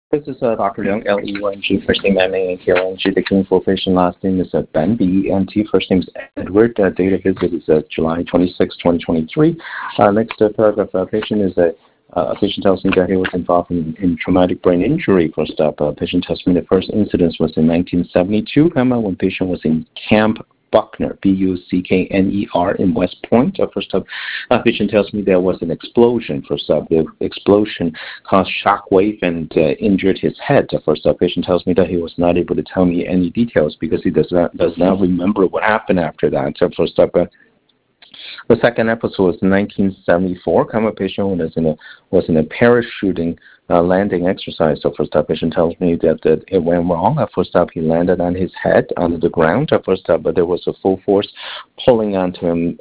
This is Dr. Leung, L-E-U-N-G, first name M-A-N-K-O-N-G. The clinical patient last name is Ben, B-E-N-T. First name is Edward. Date of visit is July 26, 2023. Next paragraph, patient is a patient tells me that he was involved in traumatic brain injury. First up, patient tells me the first incident was in 1972, when patient was in Camp Buckner, B-U-C-K-N-E-R, in West Point. First up, patient tells me there was an explosion. First up, the explosion caused shockwave and injured his head. First up, patient tells me that he was not able to tell me any details because he does not remember what happened after that. First up, the second episode was in 1974. Patient was in a parachuting landing exercise. So first up, patient tells me that it went wrong. First up, he landed on his head on the ground. First up, but there was a full force pulling onto him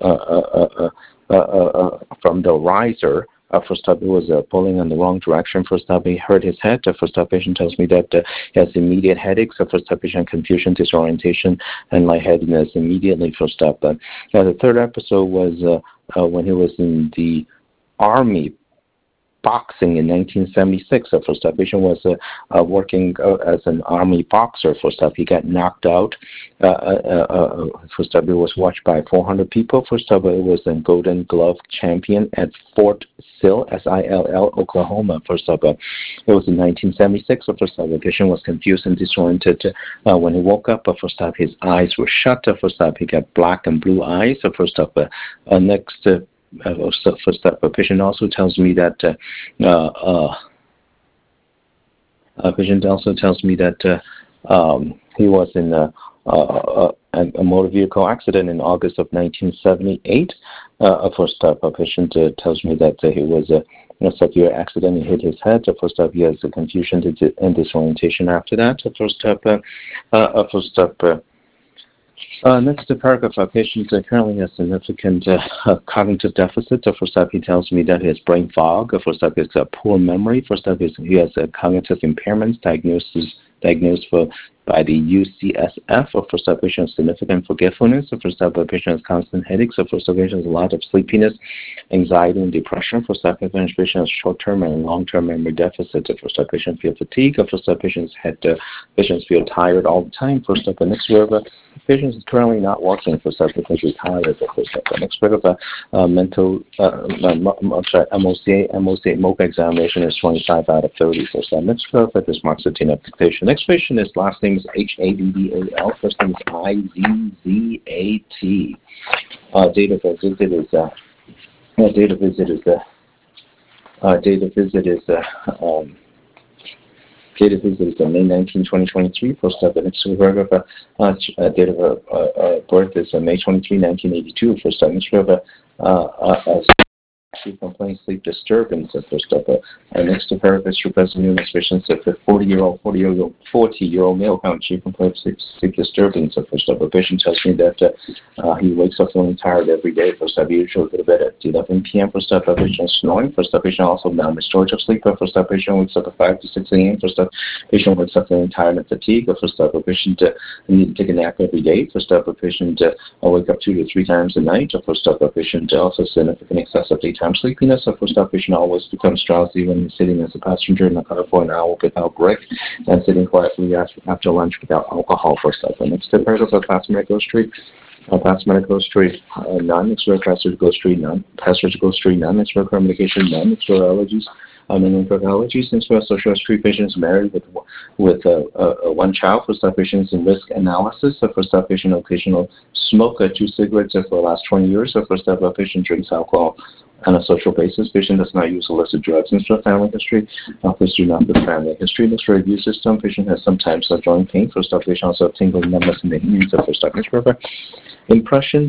from the riser. First up, it was pulling in the wrong direction. First up, he hurt his head. First up, patient tells me that he has immediate headaches. First up, patient confusion, disorientation, and lightheadedness immediately. First up, the third episode was when he was in the Army boxing in 1976. First up, patient was working as an Army boxer. First up, he got knocked out. First up, it was watched by 400 people. First up, it was a Golden Glove champion at Fort Sill, S-I-L-L, Oklahoma. First up, it was in 1976. First up, the patient was confused and disoriented. When he woke up, first up, his eyes were shut. First up, he got black and blue eyes. First up, next first up, a patient also tells me that patient also tells me that he was in a motor vehicle accident in August of 1978. First up, a patient tells me that he was in a severe accident. He hit his head. First up, he has a confusion and disorientation after that. First up, next paragraph, patient currently has significant cognitive deficit. First up, he tells me that he has brain fog. First up, it's a poor memory. First up, he has a cognitive impairments diagnosed by the UCSF. First up, patient has significant forgetfulness. First up, patient has constant headaches. First up, patient has a lot of sleepiness, anxiety, and depression. First up, patient has short-term and long-term memory deficit. First up, patient feel fatigue. First up, patients feel tired all the time. First up, the next paragraph, patient is currently not working. First up, patient is retired. First up, the next paragraph, mental MOCA examination is 25 out of 30. First up, next paragraph is Marxitian application. Next patient is last name is H-A-B-B-A-L. First name is I-Z-Z-A-T. Date of visit is May 19, 2023. First up, the next paragraph, date of birth is May 23, 1982. First up, next paragraph, she complains sleep disturbance. First up, next paragraph requires new expressions of a 40-year-old male count. She complains sleep disturbance. First up, a patient tells me that he wakes up feeling tired every day. First up, he usually go to bed at 11 p.m. First up, a patient snoring. First up, patient also non-restorative sleep. First up, patient wakes up at 5 to 6 a.m. First up, patient wakes up feeling tired and fatigued. First up, a patient needs to take a nap every day. First up, a patient wake up 2 to 3 times a night. First up, a patient also significant excessive daytime sleepiness. First up, patient always becomes drowsy when he's sitting as a passenger in a car for an hour without break and sitting quietly after lunch without alcohol. First up, the next paragraph of past medical history. Past medical history, none. Expert past surgical history, none. Past surgical history, none. Expert medication, none. Expert allergies, minimum drug allergies. Expert social history, patients married with one child. First up, patients in risk analysis. First up, patient occasional smoker, 2 cigarettes for the last 20 years. First up, patient drinks alcohol on a social basis. Patient does not use illicit drugs. Next family history. Please do not put family history. Next review system. Patient has sometimes joint pain. First up, patient also have tingling numbness in the hands. First up, next paragraph. Impression,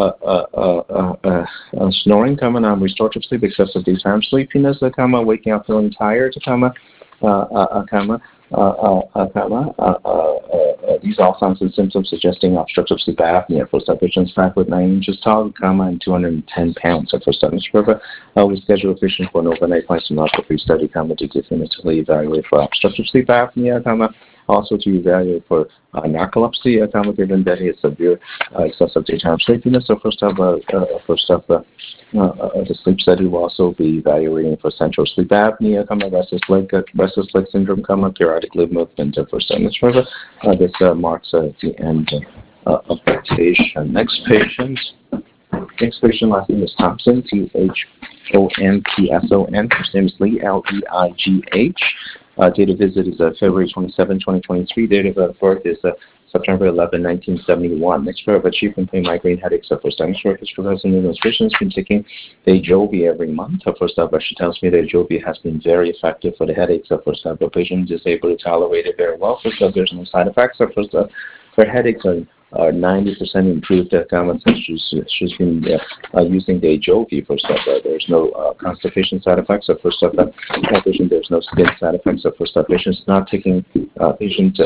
snoring, non-restorative sleep, excessive daytime sleepiness, waking up feeling tired, these all signs and symptoms suggesting obstructive sleep apnea. First up, patient's 5'9" tall, and 210 pounds. First up, Mr. River, we schedule a patient for an overnight polysomnography study, to definitively evaluate for obstructive sleep apnea, Also to evaluate for narcolepsy, given that he has severe excessive daytime sleepiness. So first up, the sleep study will also be evaluating for central sleep apnea, restless leg syndrome, periodic limb movement for sinus river. This marks the end of the patient. Next patient, last name is Thompson, Thompson. First name is Lee, Leigh. Date of visit is February 27, 2023. Date of birth is September 11, 1971. Next pair of acute complaint migraine headaches. First time short history of administration has been taking the Ajovy every month. First up, she tells me that Ajovy has been very effective for the headaches. First up, the patient is able to tolerate it very well. First up, there's no side effects. First up, her headaches are 90% improved since she's been using the Ajovy. First up, there's no constipation side effects. First up, there's no skin side effects. First up, patient's not taking patient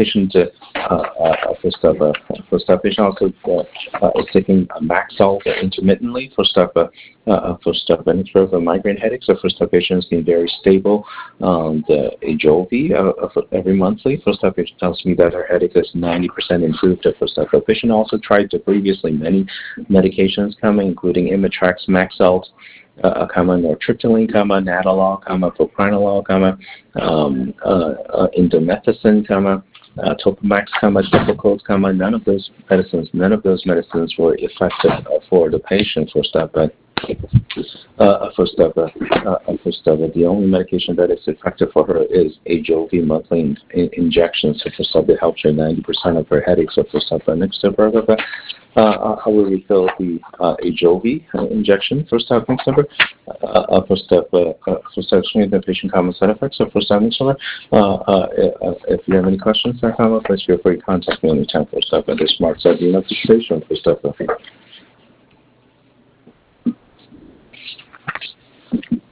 patient also is taking Maxalt intermittently. First up, any sort of migraine headaches. First up, patient has been very stable on the Ajovy every monthly. First up, patient tells me that her headache is 90% improved. First up, the patient also tried previously many medications, including Imitrex, Maxalt, nortriptyline, Nadolol, propranolol, indomethacin, Topamax, Depakote, none of those medicines were effective for the patient. The only medication that is effective for her is Ajovy monthly injections. First up, it helps her 90% of her headaches. Next up, I will refill the Ajovy injection. First up, explain the patient common side effects. If you have any questions or comments, please feel free to contact me anytime. First up, this marks the end of the station. First up.